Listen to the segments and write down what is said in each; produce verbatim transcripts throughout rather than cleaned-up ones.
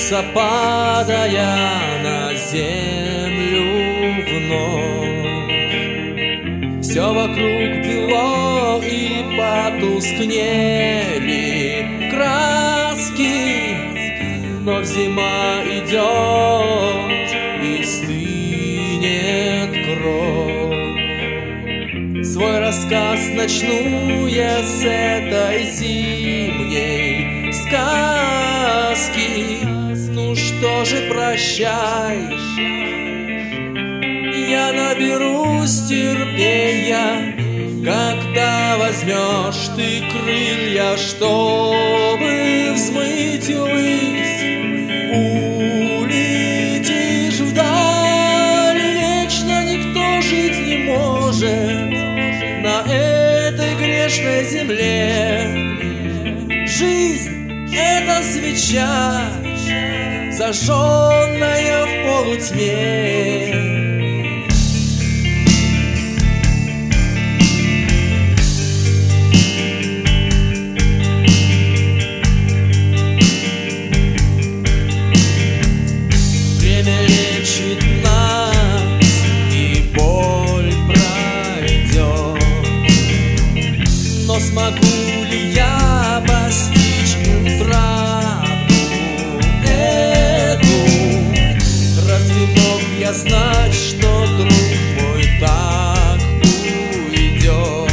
кружится, падая на землю вновь. Все вокруг бело и потускнели краски, но зима идет и стынет кровь. Свой рассказ начну я с этой зимней сказки. Ну что же, прощай, я наберусь терпения, когда возьмешь ты крылья, чтобы взмыть ввысь. Улетишь вдаль, вечно никто жить не может на этой грешной земле. Жизнь — это свеча, зажженная в полутьме. Время лечит нас, и боль пройдет. Но смогу ли я постичь правду эту? Разве мог я знать, что друг мой так уйдет?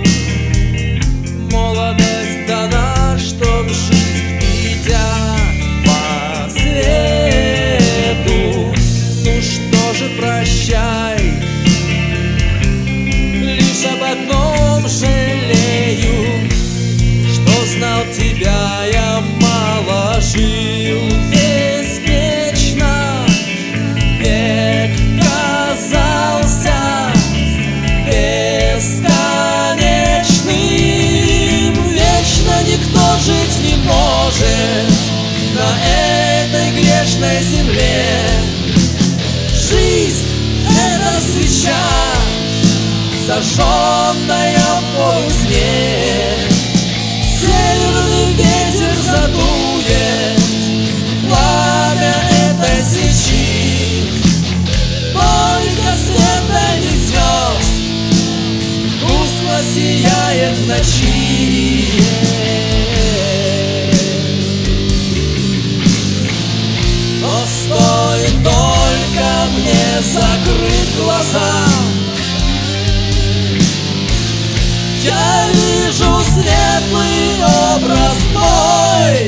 Молодость дана, чтоб жить, идя по свету. Ну что же, прощай, лишь об одном жалею, что знал тебя я мало жил. Беспечно век казался бесконечным. Вечно никто жить не может на этой грешной земле. Жизнь — это свеча, зажженная в полусне. Северный ветер задует пламя этой свечи. Только света и звезд тускло сияет в ночи. Но стоит только мне закрыть глаза, я вижу светлый образ твой.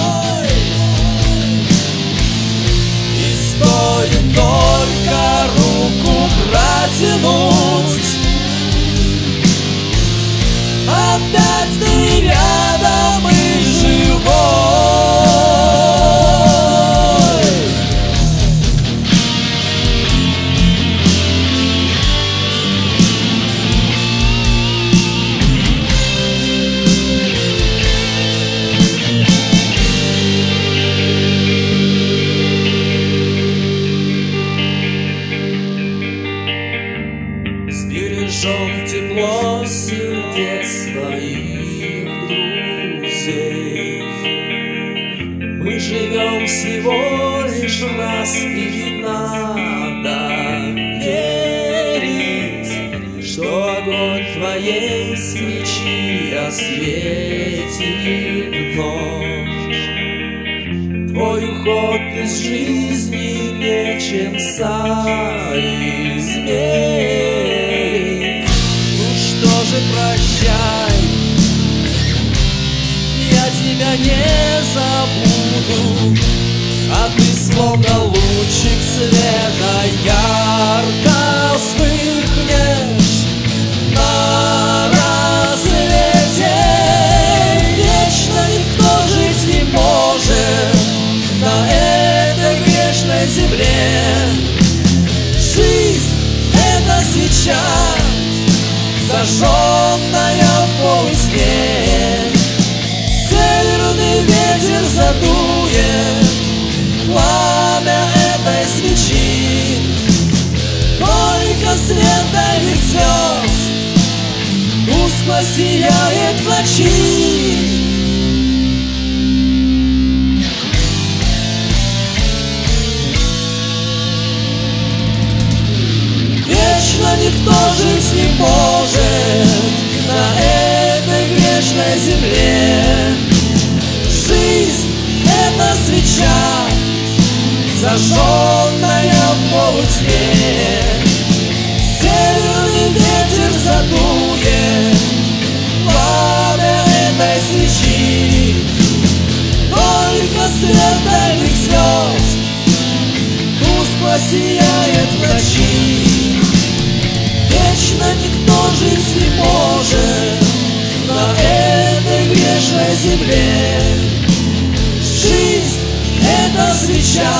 И стоит только руку протянуть, опять ты рядом и живой. Сбережем тепло сердец своих друзей. Мы живем всего лишь раз, и надо верить, что огонь твоей свечи осветит ночь. Твой уход из жизни нечем соизмерить. Ну что же, прощай, я тебя не забуду, а ты словно лучик света ярко вспыхнешь на рассвете. Вечно никто жить не может на этой грешной земле. Жизнь — это свеча, зажженная в полусне. Северный ветер задует пламя этой свечи. Только свет дальних звезд тускло сияет в ночи. может на этой грешной земле. Жизнь — это свеча, зажженная в полутьме. Северный ветер задует пламя этой свечи. Только свет дальних звезд тускло сияет в ночи. Вечно никто жить не может на этой грешной земле. Жизнь — это свеча,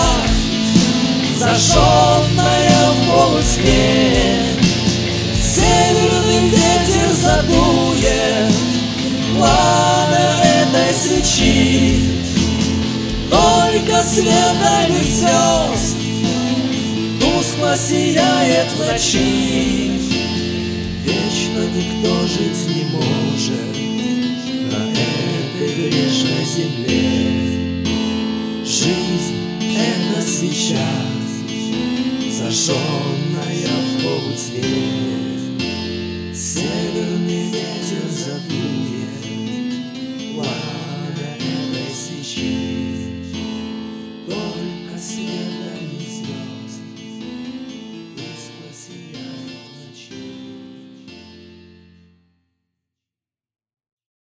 зажженная в полутьме. Северный ветер задует пламя этой свечи. Только свет дальних звезд тускло сияет в ночи. Вечно никто жить не может на этой грешной земле. Жизнь — это свеча, зажженная в полутьме.